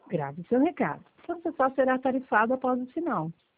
Grave seu recado. Você só será tarifado após o sinal.